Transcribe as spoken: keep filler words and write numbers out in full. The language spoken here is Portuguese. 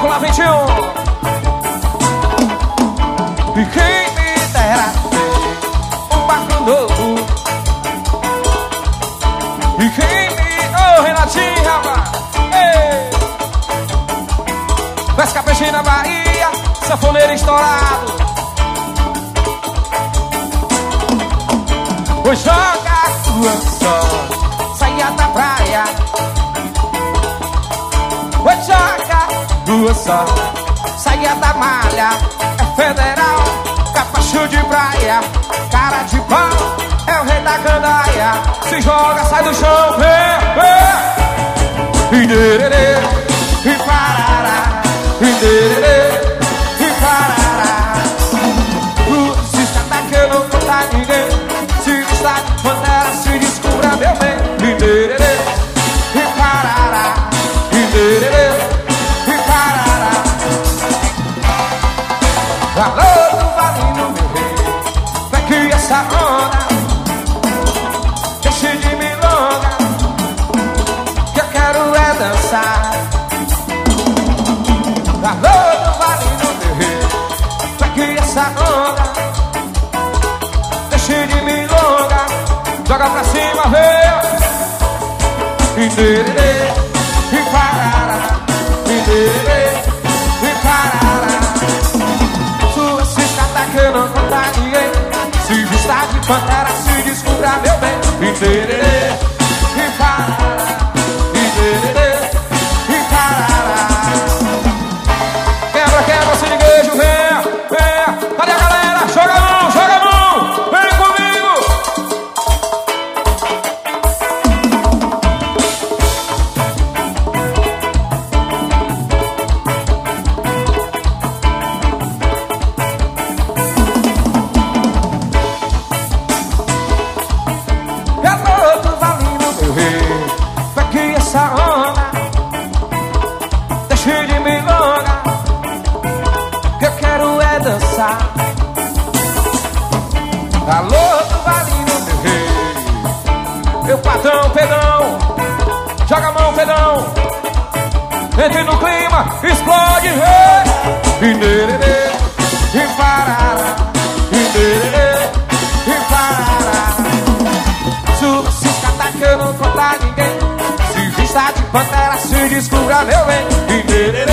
lá vinte e um. E quem me dera ter um barco novo. E quem me... Ô, oh, Renatinho, rapaz. Ei. Pesca peixe na Bahia, sanfoneiro estourado. Pois joga a tua só, saia da praia. Pois joga a tua só, saia da malha. É federal, capacho de praia. Cara de pau, é o rei da candaia. Se joga, sai do chão, vem, vem. E dererê, e parará. E dererê, e parará. Se escata que eu não contar ninguém. Se está de pantera, se descubra meu bem. E dererê, e parará. E dererê, e parará. Alô do Valino, meu rei, vai que essa onda deixe de milonga, que eu quero é dançar. Alô do Valino, meu rei, vai que essa onda deixe de milonga, joga pra cima, veio. E dererê, e parará. E dererê, e parará. Sua ciscata que eu não conta ninguém. Se está de pantera, se descubra meu bem. E dererê, e parará. E dererê, e parará. Quebra, quebra, se liguejo, venha, venha. Cadê a galera? Joga a mão, joga a mão. Vem comigo. Alô do Valino, meu rei, vai que essa onda deixe de milonga, que eu quero é dançar. Alô do Valino, meu rei, meu patrão, Pedrão, joga a mão, Pedrão. Entre no clima, explode, rei. E dererê, e parará. E dererê, e parará. Sua ciscata que eu não conta ninguém. Se vista de pantera, se descubra meu bem. E dererê.